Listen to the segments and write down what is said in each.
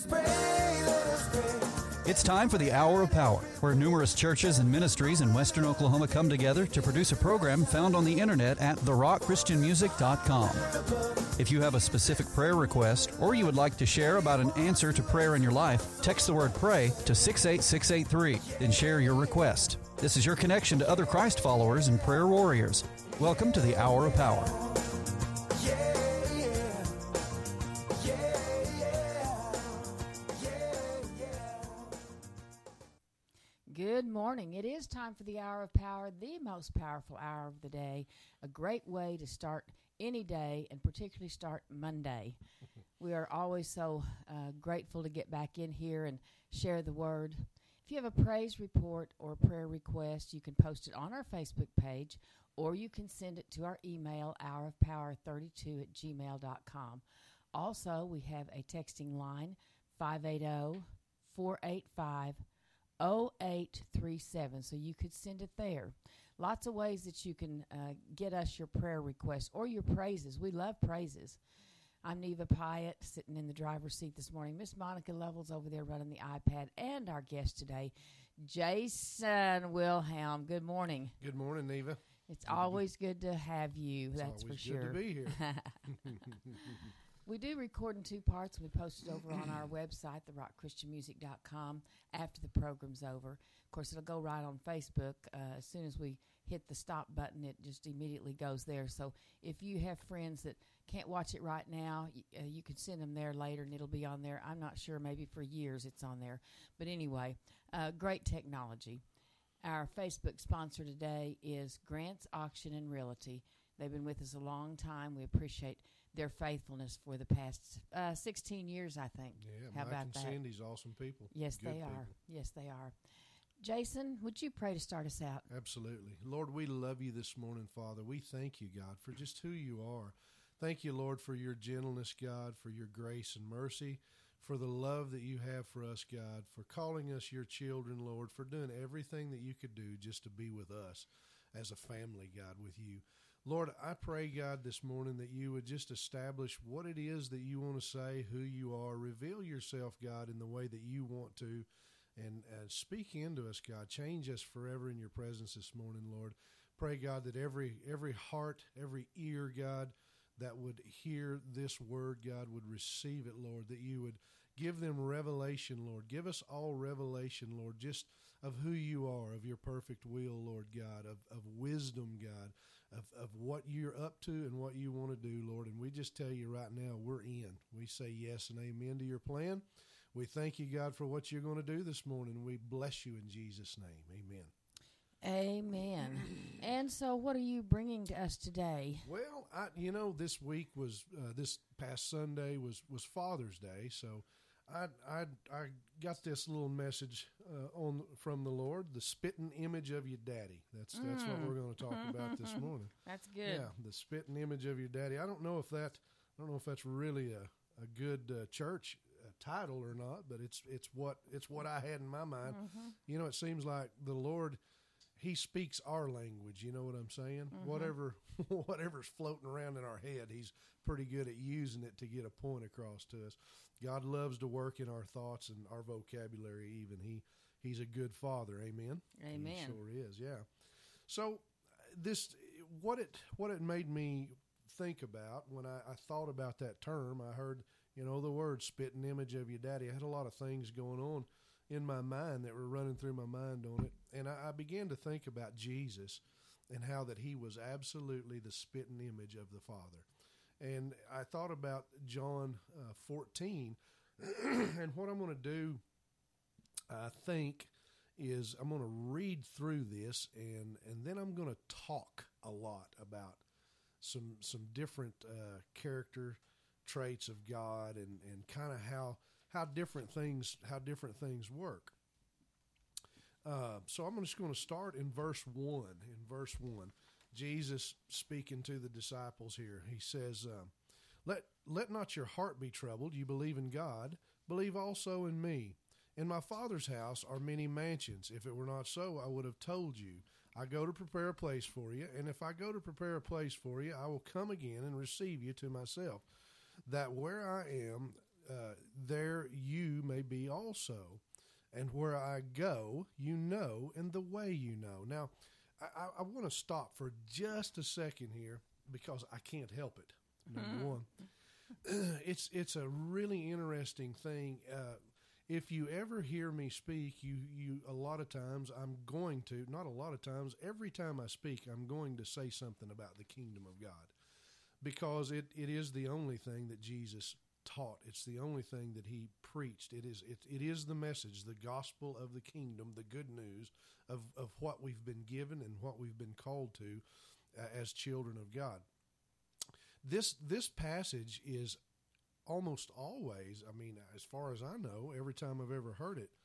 It's time for the Hour of Power, where numerous churches and ministries in Western Oklahoma come together to produce a program found on the internet at therockchristianmusic.com. If you have a specific prayer request or you would like to share about an answer to prayer in your life, text the word PRAY to 68683, then share your request. This is your connection to other Christ followers and prayer warriors. Welcome to the Hour of Power. Good morning. It is time for the Hour of Power, the most powerful hour of the day. A great way to start any day, and particularly start Monday. We are always so grateful to get back in here and share the word. If you have a praise report or prayer request, you can post it on our Facebook page, or you can send it to our email, hourofpower32@gmail.com. Also, we have a texting line, 580-485-0837, so you could send it there. Lots of ways that you can get us your prayer requests or your praises. We love praises. I'm Neva Pyatt, sitting in the driver's seat this morning. Miss Monica Lovell's over there running the iPad, and our guest today, Jason Wilhelm. Good morning. Good morning, Neva. It's always good to have you, that's for sure. It's always good to be here. We do record in two parts. We post it over on our website, therockchristianmusic.com, after the program's over. Of course, it'll go right on Facebook. As soon as we hit the stop button, it just immediately goes there. So if you have friends that can't watch it right now, you can send them there later, and it'll be on there. I'm not sure, maybe for years it's on there. But anyway, great technology. Our Facebook sponsor today is Grant's Auction and Realty. They've been with us a long time. We appreciate their faithfulness for the past 16 years, I think. Yeah, How Mike about and that? Cindy's awesome people. Yes, Good they are. people. Yes, they are. Jason, would you pray to start us out? Absolutely. Lord, we love you this morning, Father. We thank you, God, for just who you are. Thank you, Lord, for your gentleness, God, for your grace and mercy, for the love that you have for us, God, for calling us your children, Lord, for doing everything that you could do just to be with us as a family, God, with you. Lord, I pray, God, this morning that you would just establish what it is that you want to say, who you are. Reveal yourself, God, in the way that you want to, and speak into us, God. Change us forever in your presence this morning, Lord. Pray, God, that every heart, every ear, God, that would hear this word, God, would receive it, Lord, that you would give them revelation, Lord. Give us all revelation, Lord, just of who you are, of your perfect will, Lord God, of wisdom, God, of what you're up to and what you want to do, Lord. And we just tell you right now, we're in. We say yes and amen to your plan. We thank you, God, for what you're going to do this morning. We bless you in Jesus' name. Amen. Amen. And so what are you bringing to us today? Well, this week was, this past Sunday was Father's Day, so I got this little message from the Lord, the spitting image of your daddy. That's what we're going to talk about this morning. That's good. Yeah, the spitting image of your daddy. I don't know if that's really a good church title or not, but it's what I had in my mind. Mm-hmm. You know, it seems like the Lord, he speaks our language. You know what I'm saying? Mm-hmm. Whatever's floating around in our head, he's pretty good at using it to get a point across to us. God loves to work in our thoughts and our vocabulary even. He's a good father. Amen? Amen. He sure is, yeah. So what it made me think about when I thought about that term, I heard, the word spitting image of your daddy. I had a lot of things going on in my mind that were running through my mind on it. And I began to think about Jesus and how that he was absolutely the spitting image of the Father. And I thought about John 14, and what I'm going to do, I think, is I'm going to read through this, and then I'm going to talk a lot about some different character traits of God and kind of how different things work. So I'm just going to start in verse 1. In verse 1, Jesus speaking to the disciples here, he says, Let not your heart be troubled. You believe in God, believe also in me. In my Father's house are many mansions. If it were not so, I would have told you. I go to prepare a place for you, and if I go to prepare a place for you, I will come again and receive you to myself, that where I am, there you may be also. And where I go, you know, and the way you know. Now, I want to stop for just a second here because I can't help it. Number one, it's a really interesting thing. If you ever hear me speak, you a lot of times I'm going to, not a lot of times, every time I speak, I'm going to say something about the kingdom of God because it is the only thing that Jesus taught. It's the only thing that he preached. It is the message, the gospel of the kingdom, the good news of what we've been given and what we've been called to as children of God. This passage is almost always, I mean, as far as I know, every time I've ever heard it,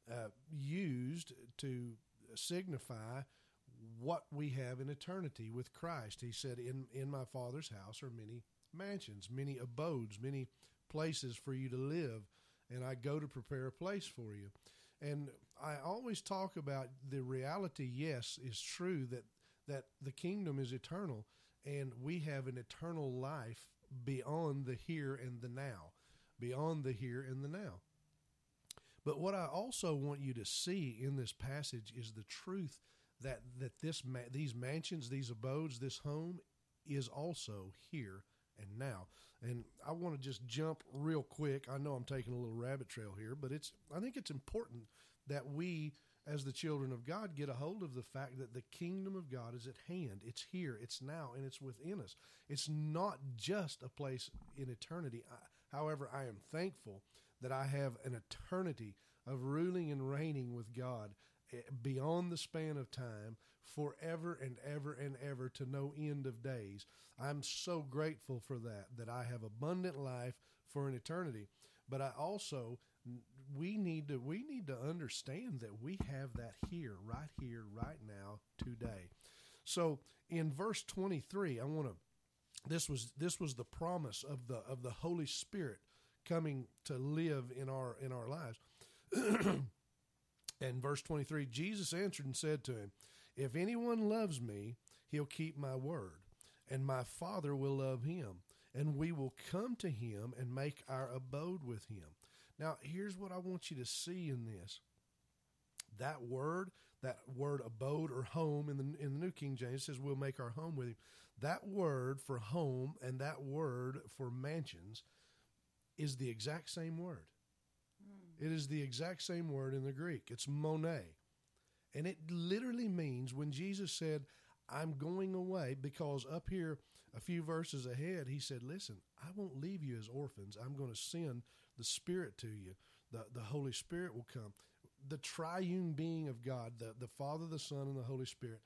used to signify what we have in eternity with Christ. He said, in my Father's house are many mansions, many abodes, many places for you to live, and I go to prepare a place for you. And I always talk about the reality, yes, is true that the kingdom is eternal, and we have an eternal life beyond the here and the now, beyond the here and the now. But what I also want you to see in this passage is the truth that these mansions, these abodes, this home is also here and now. And I want to just jump real quick. I know I'm taking a little rabbit trail here, but I think it's important that we, as the children of God, get a hold of the fact that the kingdom of God is at hand. It's here, it's now, and it's within us. It's not just a place in eternity. However, I am thankful that I have an eternity of ruling and reigning with God beyond the span of time, forever and ever and ever, to no end of days. I'm so grateful for that I have abundant life for an eternity. But I also, we need to understand that we have that here, right now, today. So in verse 23, this was the promise of the Holy Spirit coming to live in our lives. And verse 23, Jesus answered and said to him, if anyone loves me, he'll keep my word, and my Father will love him, and we will come to him and make our abode with him. Now, here's what I want you to see in this. That word abode or home in the New King James says we'll make our home with him. That word for home and that word for mansions is the exact same word. It is the exact same word in the Greek. It's mone. And it literally means when Jesus said, I'm going away, because up here a few verses ahead, he said, listen, I won't leave you as orphans. I'm going to send the Spirit to you. The Holy Spirit will come. The triune being of God, the Father, the Son, and the Holy Spirit.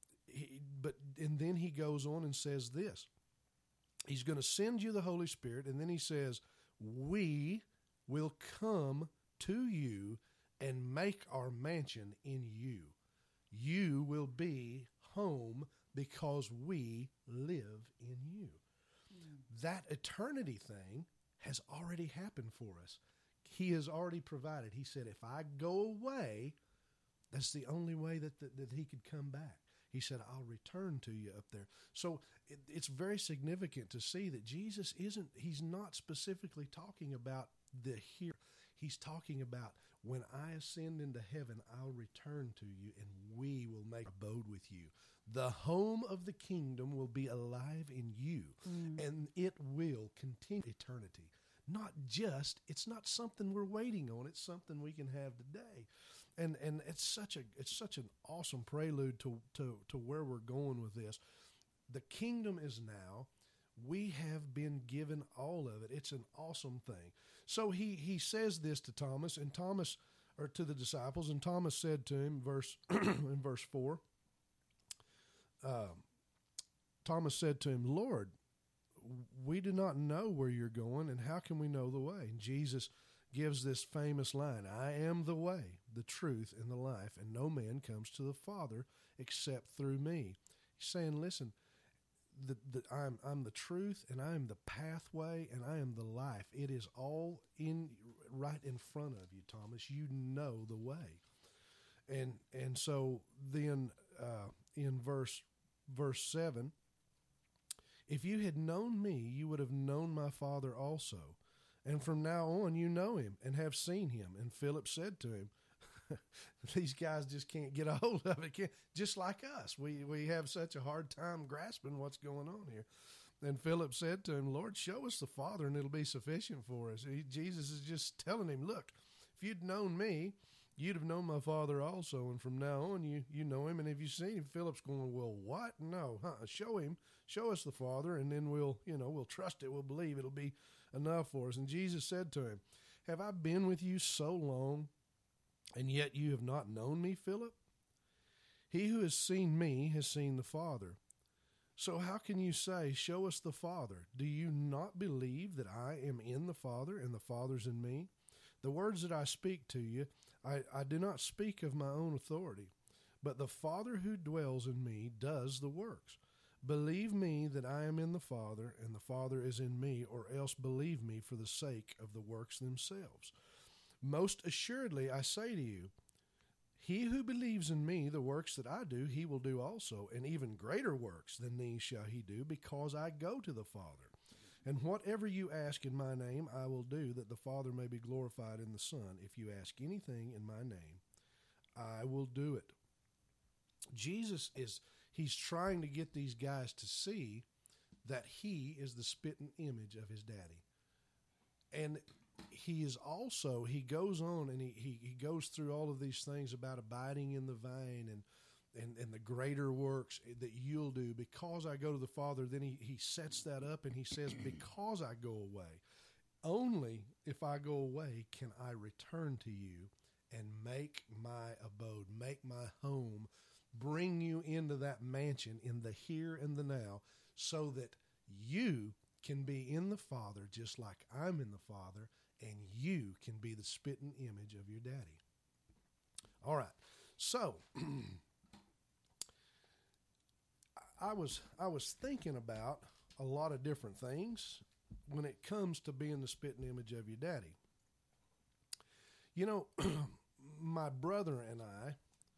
And then he goes on and says this. He's going to send you the Holy Spirit, and then he says, we will come to you and make our mansion in you. You will be home because we live in you. That eternity thing has already happened for us. He has already provided. He said, if I go away, that's the only way that he could come back. He said, I'll return to you up there. So it's very significant to see that Jesus he's not specifically talking about the here. He's talking about when I ascend into heaven, I'll return to you and we will make abode with you. The home of the kingdom will be alive in you, and it will continue eternity. It's not something we're waiting on. It's something we can have today. And it's such an awesome prelude to where we're going with this. The kingdom is now. We have been given all of it. It's an awesome thing. So he says this to Thomas, or to the disciples, and Thomas said to him, in verse 4, Thomas said to him, Lord, we do not know where you're going, and how can we know the way? And Jesus gives this famous line, I am the way, the truth, and the life, and no man comes to the Father except through me. He's saying, listen, I'm the truth, and I am the pathway, and I am the life. It is all right in front of you, Thomas. You know the way. And so then in verse 7, if you had known me, you would have known my Father also. and from now on you know him and have seen him. And Philip said to him, these guys just can't get a hold of it. Just like us. We have such a hard time grasping what's going on here. And Philip said to him, Lord, show us the Father, and it'll be sufficient for us. Jesus is just telling him, look, if you'd known me, you'd have known my Father also. And from now on, you know him. And if you've seen him, Philip's going, well, what? No, show him. Show us the Father, and then we'll trust it. We'll believe it'll be enough for us. And Jesus said to him, have I been with you so long, and yet you have not known me, Philip? He who has seen me has seen the Father. So how can you say, show us the Father? Do you not believe that I am in the Father and the Father's in me? The words that I speak to you, I do not speak of my own authority, but the Father who dwells in me does the works. Believe me that I am in the Father and the Father is in me, or else believe me for the sake of the works themselves. Most assuredly I say to you, he who believes in me, the works that I do, he will do also, and even greater works than these shall he do, because I go to the Father. And whatever you ask in my name, I will do, that the Father may be glorified in the Son. If you ask anything in my name, I will do it. Jesus he's trying to get these guys to see that he is the spitting image of his daddy. And he goes on and he goes through all of these things about abiding in the vine and the greater works that you'll do because I go to the Father. Then he sets that up and he says, because I go away, only if I go away can I return to you and make my abode, make my home, bring you into that mansion in the here and the now, so that you can be in the Father just like I'm in the Father, and you can be the spitting image of your daddy. All right. So I was thinking about a lot of different things when it comes to being the spitting image of your daddy. You know, my brother and I,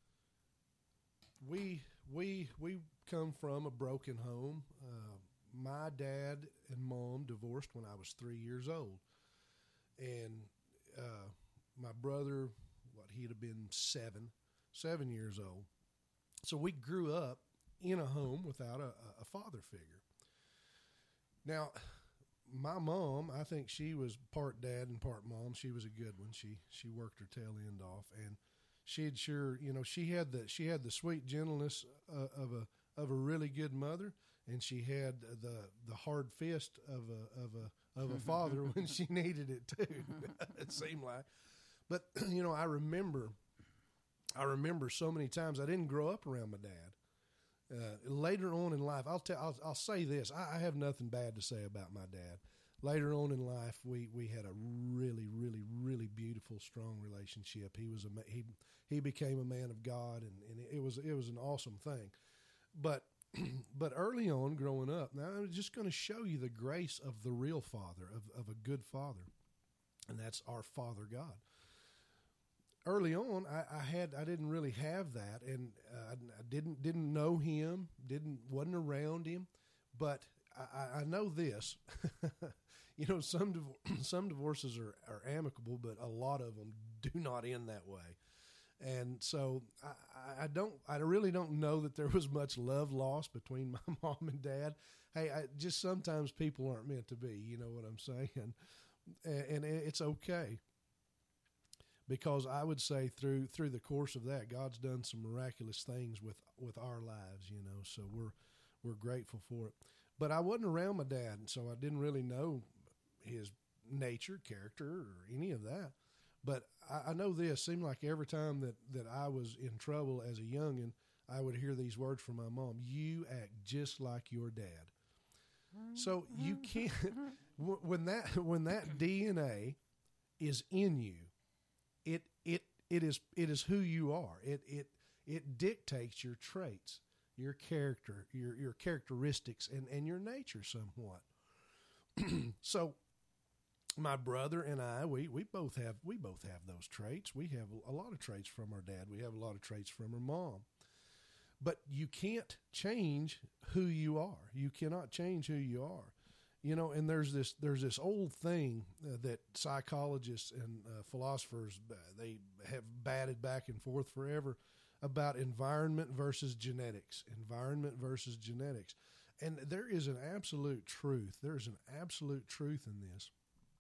we come from a broken home. My dad and mom divorced when I was 3 years old. And my brother, he'd have been 7 years old. So we grew up in a home without a father figure. Now, my mom, I think she was part dad and part mom. She was a good one. She worked her tail end off, and she'd sure, she had the sweet gentleness of a really good mother, and she had the hard fist of a father when she needed it too. It seemed like, but I remember so many times I didn't grow up around my dad. Later on in life, I'll say this: I have nothing bad to say about my dad. Later on in life, we had a really, really, really beautiful, strong relationship. He became a man of God, and it was an awesome thing. But early on, growing up, now I'm just going to show you the grace of the real father, of a good father, and that's our Father God. Early on, I didn't really have that, and I didn't know him, wasn't around him, but I know this. Some divorces are amicable, but a lot of them do not end that way. And so I really don't know that there was much love lost between my mom and dad. Hey, just sometimes people aren't meant to be, you know what I'm saying? And it's okay. Because I would say through the course of that, God's done some miraculous things with our lives, so we're grateful for it. But I wasn't around my dad, and so I didn't really know his nature, character, or any of that. But I know this, seemed like every time that I was in trouble as a youngin', I would hear these words from my mom: you act just like your dad. So you can't, when that DNA is in you, it is who you are. It dictates your traits, your character, your characteristics, and your nature somewhat. So my brother and I, we both have those traits. We have a lot of traits from our dad. We have a lot of traits from our mom. But you can't change who you are. You cannot change who you are. You know, and there's this old thing that psychologists and philosophers, they have batted back and forth forever about environment versus genetics, And there is an absolute truth. There's an absolute truth in this.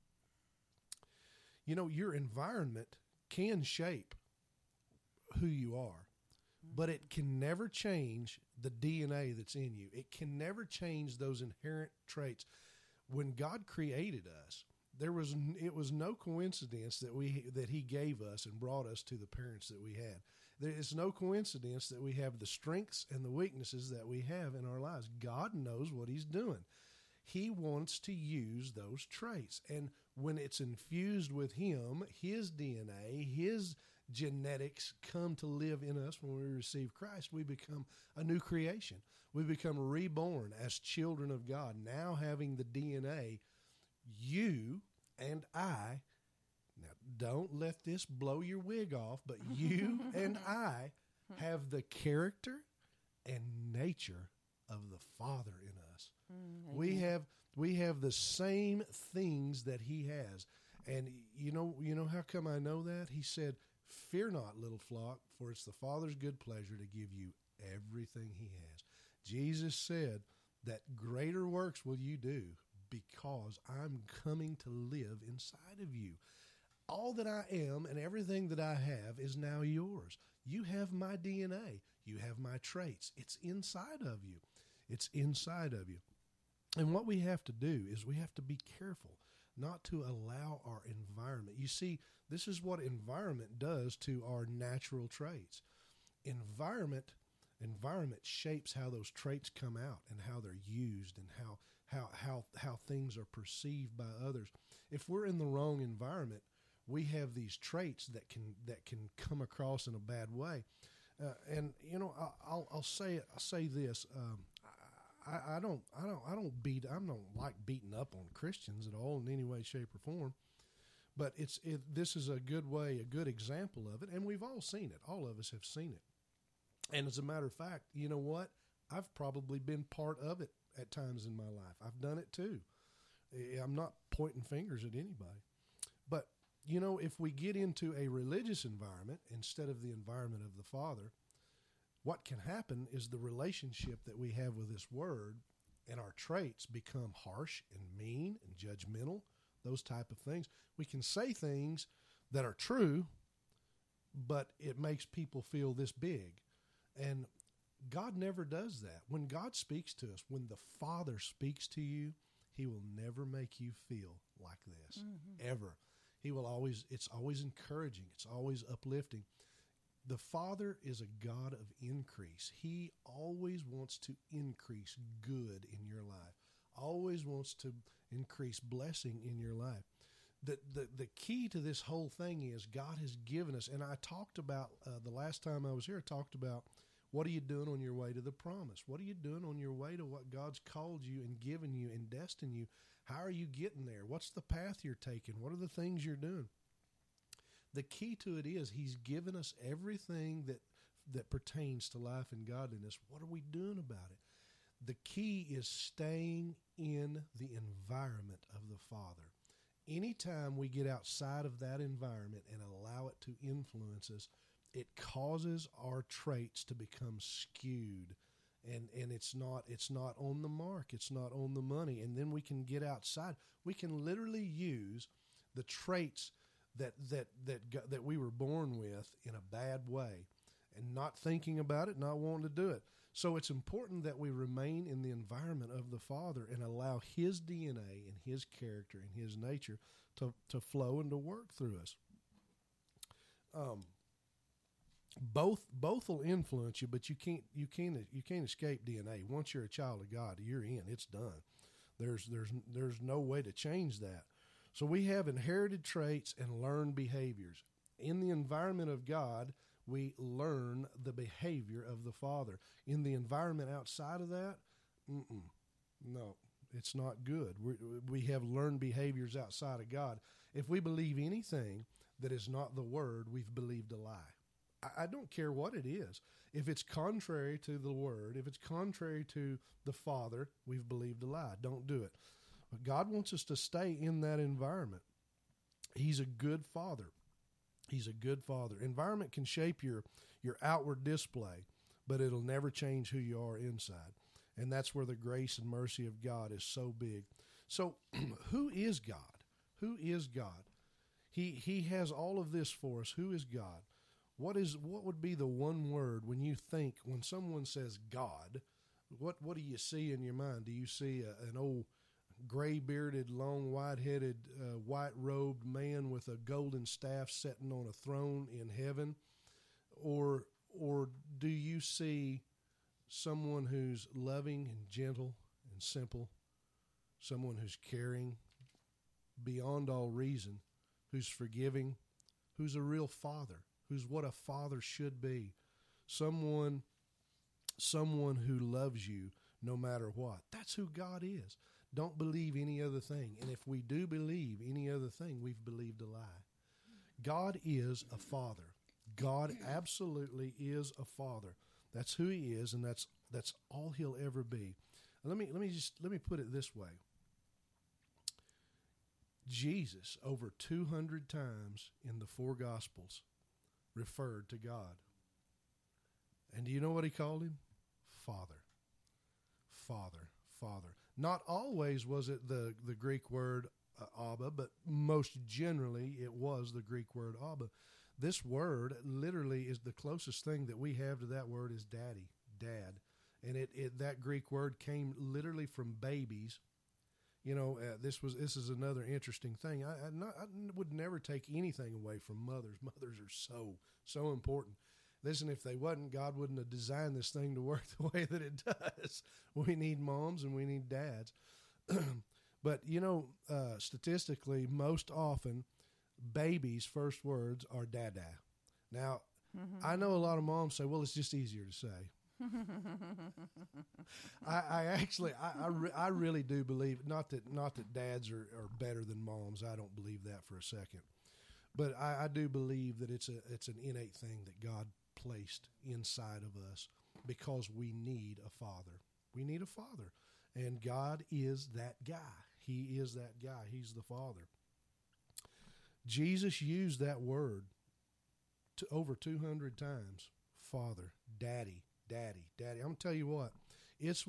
You know, your environment can shape who you are, but it can never change the DNA that's in you. It can never change those inherent traits. When God created us, it was no coincidence that He gave us and brought us to the parents that we had. It's no coincidence that we have the strengths and the weaknesses that we have in our lives. God knows what He's doing. He wants to use those traits. And when it's infused with Him, His DNA, His genetics come to live in us when we receive Christ, we become a new creation. We become reborn as children of God, now having the DNA. You and I, now don't let this blow your wig off, but you and I have the character and nature of the Father in us. We have the same things that He has. And you know how come I know that? He said, "Fear not, little flock, for it's the Father's good pleasure to give you everything He has." Jesus said that greater works will you do because I'm coming to live inside of you. All that I am and everything that I have is now yours. You have my DNA. You have my traits. It's inside of you. It's inside of you. And what we have to do is we have to be careful not to allow our environment. You see, this is what environment does to our natural traits. Environment shapes how those traits come out and how they're used and how things are perceived by others. If we're in the wrong environment, we have these traits that can come across in a bad way. And you know, I'll say this. I don't like beating up on Christians at all in any way, shape, or form. But this is a good example of it, and we've all seen it. All of us have seen it. And as a matter of fact, you know what? I've probably been part of it at times in my life. I've done it too. I'm not pointing fingers at anybody. But, you know, if we get into a religious environment instead of the environment of the Father, what can happen is the relationship that we have with this Word and our traits become harsh and mean and judgmental, those type of things. We can say things that are true, but it makes people feel this big. And God never does that. When God speaks to us, when the Father speaks to you, He will never make you feel like this, ever. He will always, it's always encouraging. It's always uplifting. The Father is a God of increase. He always wants to increase good in your life, always wants to increase blessing in your life. The key to this whole thing is God has given us, and I talked about, the last time I was here, I talked about what are you doing on your way to the promise? What are you doing on your way to what God's called you and given you and destined you? How are you getting there? What's the path you're taking? What are the things you're doing? The key to it is He's given us everything that pertains to life and godliness. What are we doing about it? The key is staying in the environment of the Father. Anytime we get outside of that environment and allow it to influence us, it causes our traits to become skewed, and it's not on the mark. It's not on the money. And then we can get outside. We can literally use the traits that we were born with in a bad way, and not thinking about it, not wanting to do it. So it's important that we remain in the environment of the Father and allow His DNA and His character and His nature to flow and to work through us. Both will influence you, but you can't escape DNA. Once you're a child of God, you're in. It's done. There's no way to change that. So we have inherited traits and learned behaviors. In the environment of God, we learn the behavior of the Father. In the environment outside of that, no, it's not good. We have learned behaviors outside of God. If we believe anything that is not the Word, we've believed a lie. I don't care what it is. If it's contrary to the Word, if it's contrary to the Father, we've believed a lie. Don't do it. But God wants us to stay in that environment. He's a good father. He's a good father. Environment can shape your outward display, but it'll never change who you are inside. And that's where the grace and mercy of God is so big. So who is God? Who is God? He has all of this for us. Who is God? What would be the one word when someone says God, what do you see in your mind? Do you see an old gray-bearded, long, white-headed, white-robed man with a golden staff sitting on a throne in heaven? Or do you see someone who's loving and gentle and simple, someone who's caring beyond all reason, who's forgiving, who's a real father, who's what a father should be, someone who loves you no matter what? That's who God is. Don't believe any other thing. And if we do believe any other thing, we've believed a lie. God is a father. God absolutely is a father. That's who he is, and that's all he'll ever be. Let me put it this way. Jesus, over 200 times in the four Gospels, referred to God. And do you know what he called him? Father. Father. Father. Not always was it the Greek word Abba, but most generally it was the Greek word Abba. This word literally is the closest thing that we have to that word is daddy, dad. And that Greek word came literally from babies. You know, this is another interesting thing. I would never take anything away from mothers. Mothers are so important. Listen, if they wasn't, God wouldn't have designed this thing to work the way that it does. We need moms and we need dads. But, you know, statistically, most often, babies' first words are dada. Now, I know a lot of moms say, well, it's just easier to say. I really do believe, not that dads are better than moms. I don't believe that for a second. But I do believe that it's an innate thing that God placed inside of us because we need a father. We need a father. And God is that guy. He is that guy. He's the Father. Jesus used that word over 200 times. Father, daddy, daddy, daddy. I'm going to tell you what, it's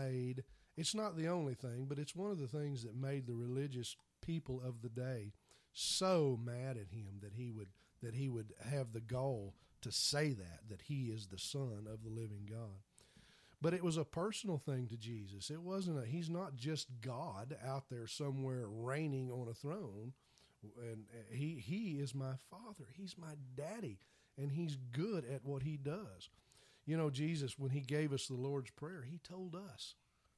not the only thing, but it's one of the things that made the religious people of the day so mad at him that he would have the gall to say that he is the Son of the living God. But it was a personal thing to Jesus. It wasn't he's not just God out there somewhere reigning on a throne. And he is my Father. He's my daddy. And he's good at what he does. You know, Jesus, when he gave us the Lord's Prayer, he told us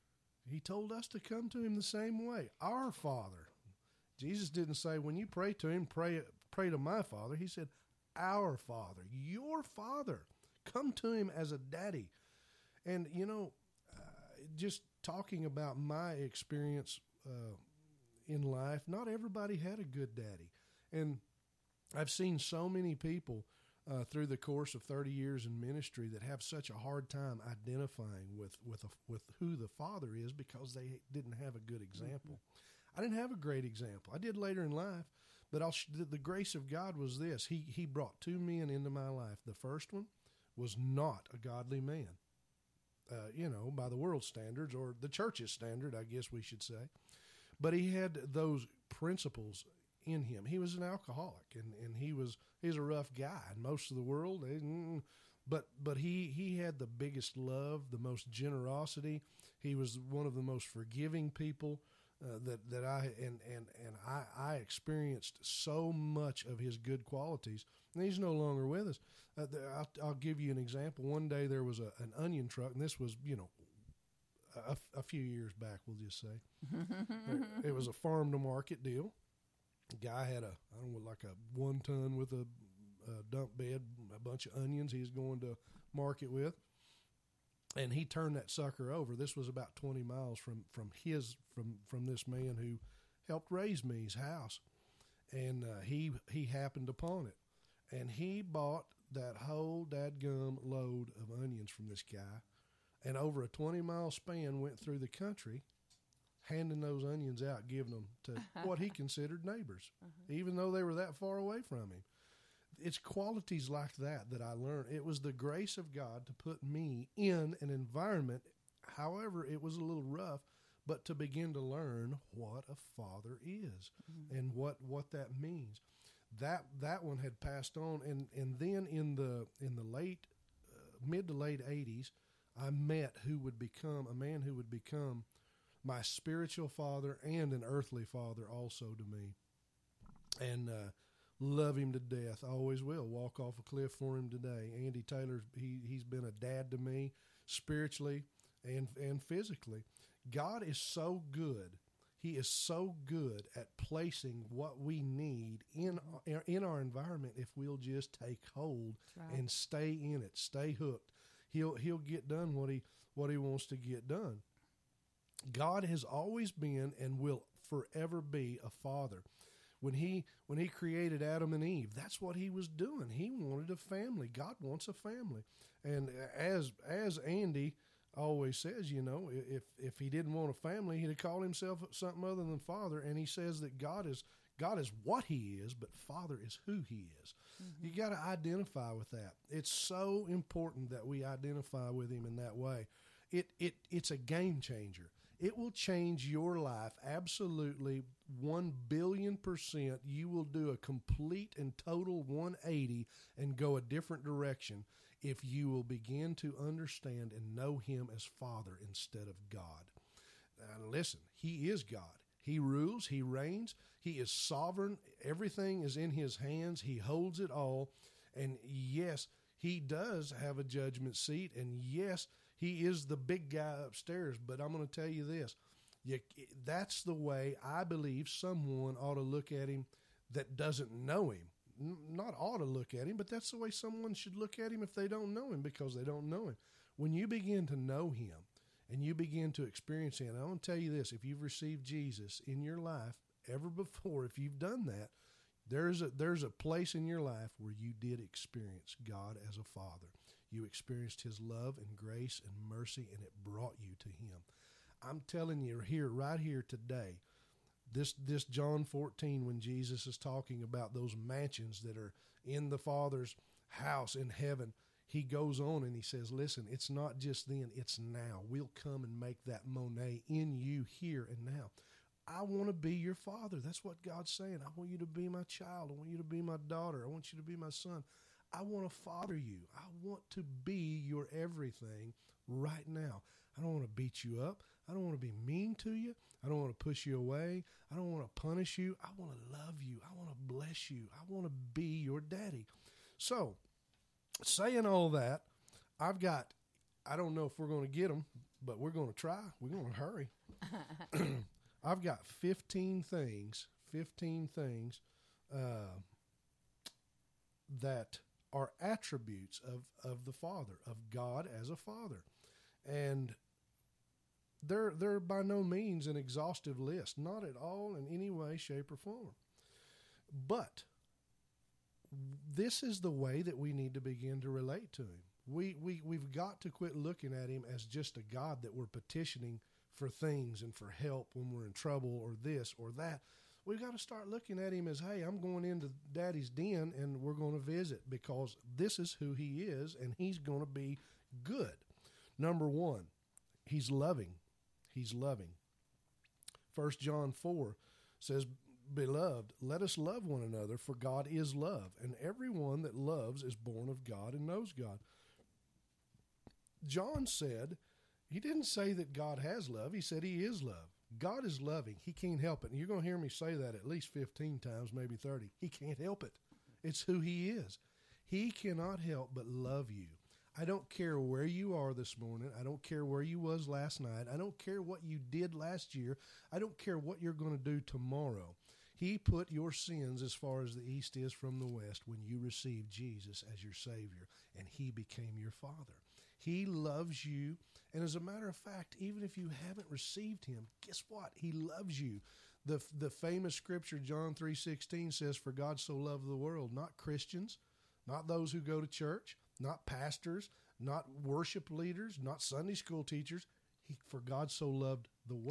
to come to him the same way. Our Father. Jesus didn't say, when you pray to him, pray to my Father. He said, our Father, your Father. Come to him as a daddy. And, you know, just talking about my experience in life, not everybody had a good daddy. And I've seen so many people through the course of 30 years in ministry that have such a hard time identifying with who the father is because they didn't have a good example. Mm-hmm. I didn't have a great example. I did later in life, but the grace of God was this. He brought two men into my life. The first one was not a godly man. You know, by the world's standards or the church's standard, I guess we should say. But he had those principles in him. He was an alcoholic, and he's a rough guy. And most of the world, but he had the biggest love, the most generosity. He was one of the most forgiving people that I experienced so much of his good qualities. And he's no longer with us. I'll give you an example. One day there was an onion truck, and this was, you know, a few years back, we'll just say. It was a farm to market deal. The guy had a 1 ton with a dump bed, a bunch of onions he was going to market with. And he turned that sucker over. This was about 20 miles from this man who helped raise me's house. And he happened upon it. And he bought that whole dadgum load of onions from this guy. And over a 20-mile span went through the country handing those onions out, giving them to what he considered neighbors, even though they were that far away from him. It's qualities like that I learned. It was the grace of God to put me in an environment, however, it was a little rough, but to begin to learn what a father is and what that means. That one had passed on, and then in the late mid to late 80s, I met a man who would become my spiritual father and an earthly father also to me, and love him to death. I always will. Walk off a cliff for him today. Andy Taylor, he's been a dad to me spiritually and physically. God is so good. He is so good at placing what we need in our environment if we'll just take hold and stay in it, stay hooked. He'll get done what he wants to get done. God has always been and will forever be a father. When he created Adam and Eve, that's what he was doing. He wanted a family. God wants a family. And as Andy always says, if he didn't want a family, he'd have called himself something other than father. And he says that God is what he is, but father is who he is. Mm-hmm. You got to identify with that. It's so important that we identify with him in that way. It's a game changer. It will change your life absolutely 1,000,000,000%. You will do a complete and total 180 and go a different direction if you will begin to understand and know him as Father instead of God. Now, listen, he is God. He rules, he reigns, he is sovereign. Everything is in his hands. He holds it all. And yes, he does have a judgment seat. And yes, he is the big guy upstairs, but I'm going to tell you this. That's the way I believe someone ought to look at him that doesn't know him. Not ought to look at him, but that's the way someone should look at him if they don't know him, because they don't know him. When you begin to know him and you begin to experience him, I want to tell you this, if you've received Jesus in your life ever before, if you've done that, there's a place in your life where you did experience God as a father. You experienced his love and grace and mercy, and it brought you to him. I'm telling you right here today, this John 14, when Jesus is talking about those mansions that are in the Father's house in heaven, he goes on and he says, listen, it's not just then, it's now. We'll come and make that Monet in you here and now. I want to be your father. That's what God's saying. I want you to be my child. I want you to be my daughter. I want you to be my son. I want to father you. I want to be your everything right now. I don't want to beat you up. I don't want to be mean to you. I don't want to push you away. I don't want to punish you. I want to love you. I want to bless you. I want to be your daddy. So, saying all that, I don't know if we're going to get them, but we're going to try. We're going to hurry. I've got 15 things that are attributes of the Father, of God as a Father. And they're by no means an exhaustive list, not at all in any way, shape, or form. But this is the way that we need to begin to relate to him. We've got to quit looking at him as just a God that we're petitioning for things and for help when we're in trouble or this or that. We've got to start looking at him as, hey, I'm going into Daddy's den and we're going to visit because this is who he is and he's going to be good. Number one, he's loving. He's loving. 1 John 4 says, Beloved, let us love one another, for God is love, and everyone that loves is born of God and knows God. John said, he didn't say that God has love. He said he is love. God is loving. He can't help it. And you're going to hear me say that at least 15 times, maybe 30. He can't help it. It's who he is. He cannot help but love you. I don't care where you are this morning. I don't care where you was last night. I don't care what you did last year. I don't care what you're going to do tomorrow. He put your sins as far as the east is from the west when you received Jesus as your Savior, and he became your Father. He loves you, and as a matter of fact, even if you haven't received him, guess what? He loves you. The famous scripture, John 3:16, says, For God so loved the world, not Christians, not those who go to church, not pastors, not worship leaders, not Sunday school teachers. For God so loved the world.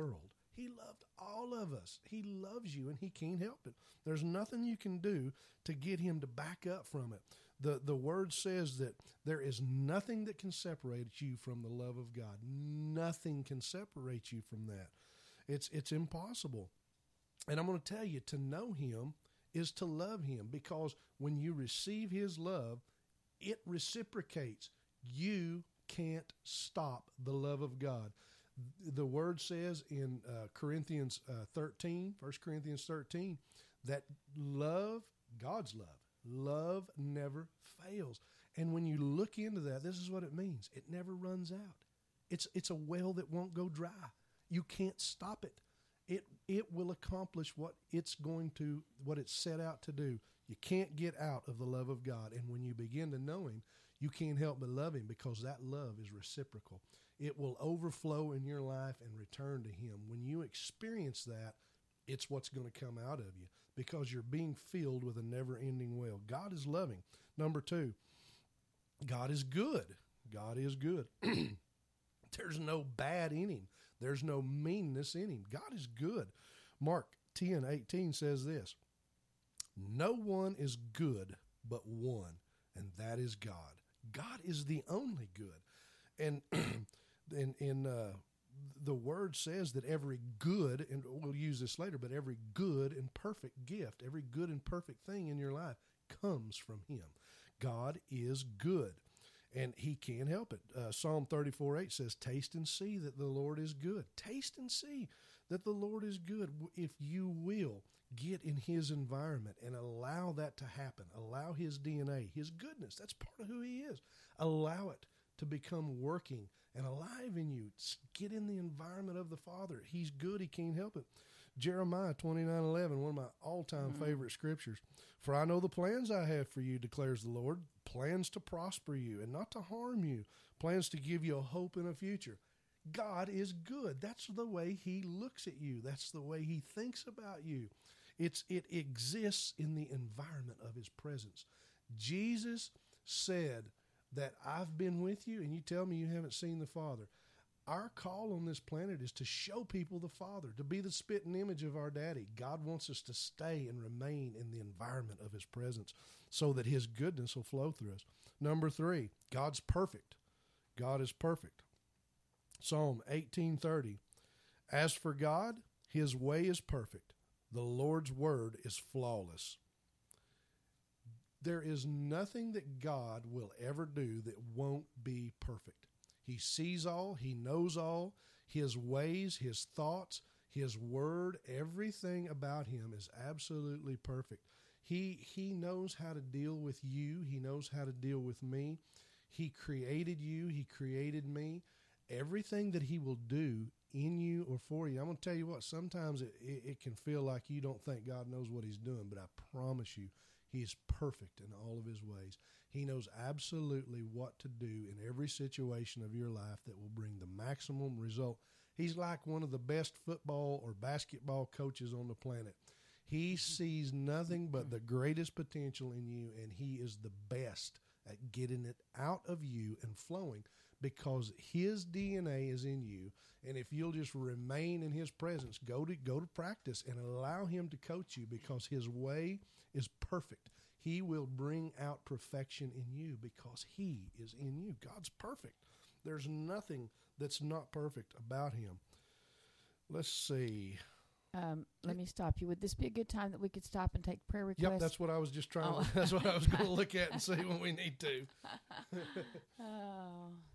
He loved all of us. He loves you, and he can't help it. There's nothing you can do to get him to back up from it. The word says that there is nothing that can separate you from the love of God. Nothing can separate you from that. It's impossible. And I'm going to tell you, to know him is to love him, because when you receive his love, it reciprocates. You can't stop the love of God. The word says in 1 Corinthians 13, that love, God's love never fails. And when you look into that, this is what it means. It never runs out. It's a well that won't go dry. You can't stop it. It will accomplish what it's set out to do. You can't get out of the love of God. And when you begin to know him, you can't help but love him, because that love is reciprocal. It will overflow in your life and return to him. When you experience that, it's what's going to come out of you, because you're being filled with a never-ending well. God is loving. Number 2, God is good. God is good. There's no bad in him. There's no meanness in him. God is good. Mark 10:18 says this: no one is good but one, and that is God. God is the only good. And the word says that every good, and we'll use this later, but every good and perfect gift, every good and perfect thing in your life comes from him. God is good, and he can't help it. Psalm 34:8 says, taste and see that the Lord is good. Taste and see that the Lord is good. If you will get in his environment and allow that to happen, allow his DNA, his goodness, that's part of who he is. Allow it to become working and alive in you. Get in the environment of the Father. He's good. He can't help it. Jeremiah 29:11, one of my all-time favorite scriptures. For I know the plans I have for you, declares the Lord, plans to prosper you and not to harm you, plans to give you a hope and a future. God is good. That's the way he looks at you. That's the way he thinks about you. It exists in the environment of his presence. Jesus said that I've been with you, and you tell me you haven't seen the Father. Our call on this planet is to show people the Father, to be the spitting image of our daddy. God wants us to stay and remain in the environment of his presence so that his goodness will flow through us. Number 3, God's perfect. God is perfect. Psalm 18:30. As for God, his way is perfect. The Lord's word is flawless. There is nothing that God will ever do that won't be perfect. He sees all. He knows all. His ways, his thoughts, his word, everything about him is absolutely perfect. He knows how to deal with you. He knows how to deal with me. He created you. He created me. Everything that he will do in you or for you. I'm going to tell you what, sometimes it can feel like you don't think God knows what he's doing, but I promise you, he is perfect in all of his ways. He knows absolutely what to do in every situation of your life that will bring the maximum result. He's like one of the best football or basketball coaches on the planet. He sees nothing but the greatest potential in you, and he is the best at getting it out of you and flowing because his DNA is in you. And if you'll just remain in his presence, go to practice and allow him to coach you, because his way is perfect. He will bring out perfection in you because he is in you. God's perfect. There's nothing that's not perfect about him. Let's see. Let me stop you. Would this be a good time that we could stop and take prayer requests? Yep, that's what I was just trying. That's what I was going to look at and see when we need to. Oh.